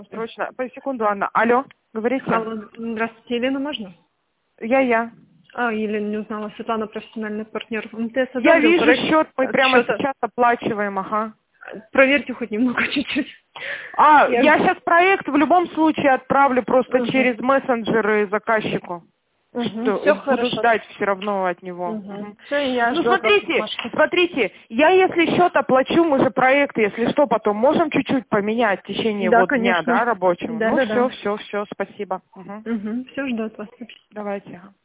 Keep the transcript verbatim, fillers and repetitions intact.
Срочно. По секунду, Анна. Алло, говорите. Алло, здравствуйте, Елена, можно? Я-я. А, Елена не узнала. Светлана, профессиональный партнер. МТС Я одобрил вижу проект счет, мы прямо отчета. сейчас оплачиваем, ага. Проверьте хоть немного, чуть-чуть. А, Я- я сейчас проект в любом случае отправлю просто Мгм. через мессенджеры заказчику. Мгм, Что, всё буду хорошо. ждать все равно от него. Мгм. Мгм. Всё, я Ну жду от вас смотрите, бумажки. смотрите, я если счет оплачу, мы же проект, если что, потом можем чуть-чуть поменять в течение Да, вот дня, конечно. да, рабочего. Да, Ну да, все, да. все, все, спасибо. Мгм. Угу. Все, жду от вас. Давайте. ага.